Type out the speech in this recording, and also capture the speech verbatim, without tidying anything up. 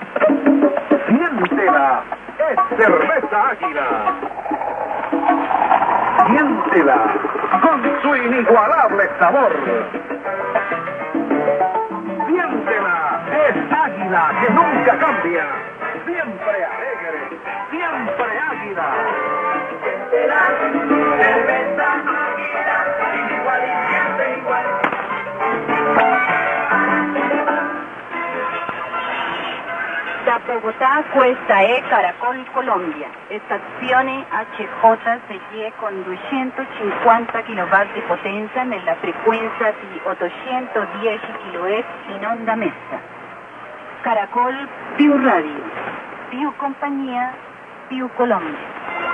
Siéntela, es cerveza Águila. Siéntela, con su inigualable sabor. Siéntela, es Águila que nunca cambia. Siempre alegre, siempre Águila. Siéntela, cerveza Águila, igual y siempre igual. Da Bogotà, questa è Caracol Colombia, estazione H J C Y con duecentocinquanta kilowatt di potenza nella frequenza di ottocentodieci kilohertz in onda messa. Caracol più radio, più compagnia, più Colombia.